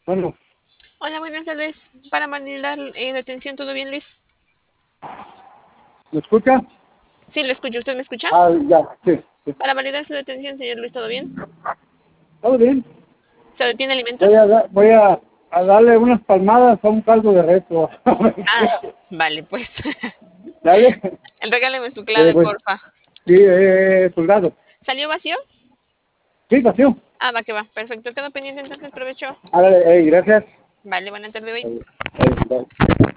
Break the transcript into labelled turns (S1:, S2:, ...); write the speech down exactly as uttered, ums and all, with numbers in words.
S1: Bueno,
S2: Hola, buenas tardes. Para validar eh, detención, ¿todo bien, Luis?
S1: ¿me escucha?
S2: Sí, lo escucho. ¿Usted me escucha?
S1: Ah, ya, sí, sí.
S2: Para validar su detención, señor Luis, ¿todo bien?
S1: ¿Todo bien?
S2: ¿Se detiene
S1: Voy a,
S2: alimentos?
S1: da- voy a, a darle unas palmadas a un caldo de resto.
S2: Ah, vale, pues.
S1: Dale.
S2: Regáleme su
S1: Eh,
S2: clave,
S1: pues,
S2: porfa.
S1: sí, eh, soldado.
S2: ¿Salió vacío?
S1: Sí, pasión.
S2: Ah, va que va. Perfecto. Quedo pendiente entonces, provecho.
S1: Ándale, eh, gracias.
S2: Vale, buena tarde hoy.
S1: Eh, eh, bye.